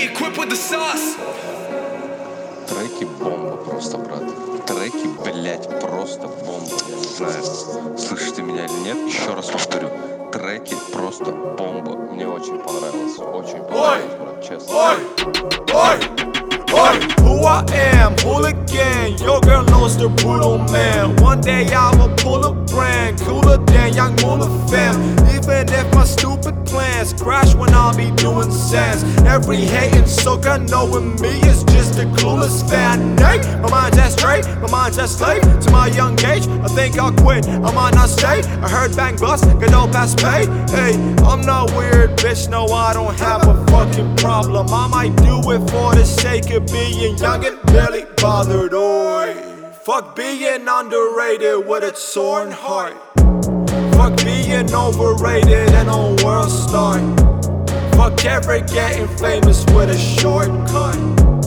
be equipped with the sauce. Треки бомба просто, брат. Треки, блять, просто бомба. Я не знаю, слышишь ты меня или нет. Еще раз повторю. Треки просто бомба. Мне очень понравилось. Очень понравилось, брат, честно. Oi, who I am, hooligan. Your girl knows the brutal man. One day I will pull a brand cooler than young Moolah fam. Even if my stupid plans crash when I'll be doing sense. Every hating sucker knowing me is just a clueless fan. Hey, my mind's that straight, my mind's that slave. To my young age, I think I'll quit. I might not stay. I heard bang bust, get all past pay. Hey, I'm not weird, bitch. No, I don't have a fucking problem. I might do it for the sake of being young and barely bothered. Oi, fuck being underrated with a torn heart. Fuck being overrated and on world star. Fuck ever getting famous with a shortcut.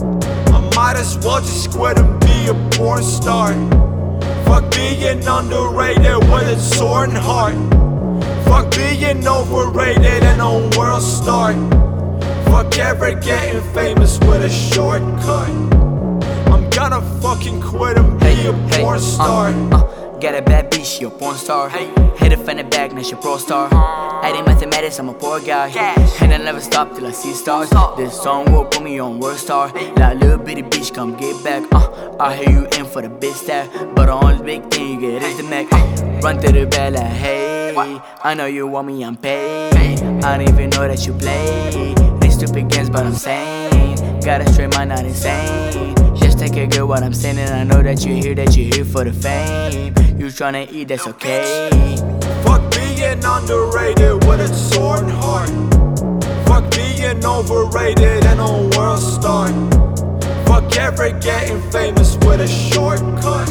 I might as well just quit and be a porn star. Fuck being underrated with a torn heart. Fuck being overrated and on world star. Fuck ever getting famous with a shortcut. I'm gonna fucking quit and be a porn star. Get a bad bitch, she a porn star. Hit it from the back, now she pro star. I did mathematics, I'm a poor guy. And I never stop till I see stars. This song will put me on world star. Like little bitty bitch, come get back. I hear you in for the big stack, but the only big thing you get is the Mac. Run to the bed like, hey, I know you want me, I'm paid. I don't even know that you play these stupid games, but I'm sane. Got a straight mind, not insane. Just take a good what I'm saying, and I know that you're here for the fame. You tryna eat, that's okay. Fuck being underrated with a torn heart. Fuck being overrated and on world star. Fuck ever getting famous with a shortcut.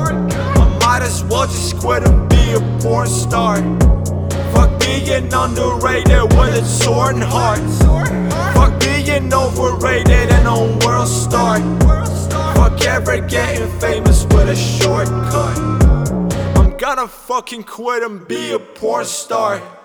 I might as well just quit and be a porn star. Fuck being underrated with a torn heart. Fuck being overrated and on world star. Fuck ever getting famous with a shortcut. I'm gonna fucking quit and be a porn star.